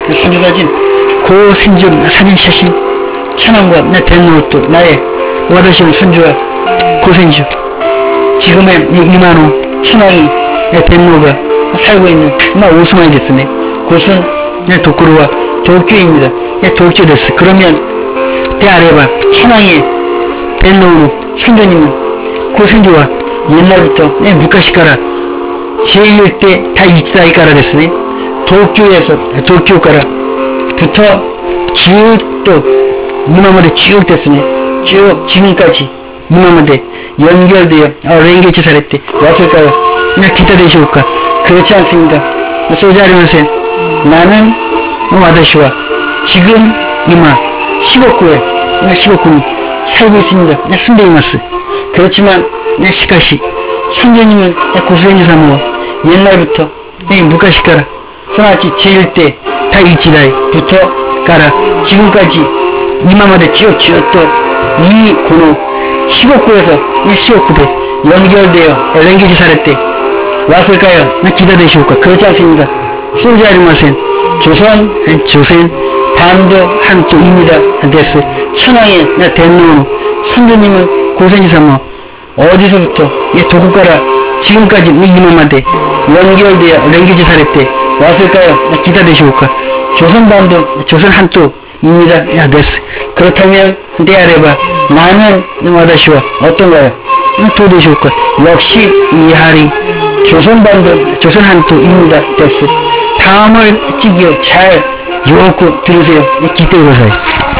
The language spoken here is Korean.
손주사진 고생존 사진 천황과 내 대노도 나의 와다시온 손주와 고생주 지금의 이만호 천황이 내 대노가 살고 있는 오스만이 됐으네. 그것은 내 도쿠로와 도쿄입니다. 도쿄 됐어. 그러면 대아래봐 천황의 대노 손주님은 고생주와 옛날부터 내 무카시카라 제1대 다 이치다이까라 됐으네. 도쿄から부터 쭉 또 이마마데 쭉 됐으네. 쭉 지금까지 이마마데 연결되어 랭게지 사랬대. 왔을까요? 그냥 기다리시올까? 그렇지 않습니다. 소자리마센 나는 와다시와 지금 이마 시고쿠에 시고쿠니 살고 있습니다. 순대이마스. 그렇지만 시카시 선조님은 고수행주사모와 옛날부터 무카시카라 소나치 제1대 다이치다이부터 가라 지금까지 이마마데 쭉 또 이 고노 시고쿠에서 시고쿠에 연결되어 랭게지 사랬대. 왔을까요? 기다리시올까? 그렇지 않습니다. 소자리마센 조선 반도 한쪽입니다. 데스 천황의 대노 선조님은 고생주사모 어디서부터 도쿠가라 지금까지 이마마데 연결되어 랭게지 사랬대. 왔을까요? 기다리시올까? 조선반도 조선 한쪽입니다. 데스 그렇다면 대아래봐 나는 와다시와 어떤가요? 도대시올까? 역시 이하리 조선반도 조선 한쪽입니다. 데스 다음을 찍기요 잘 요구 들으세요. 기대해보세요.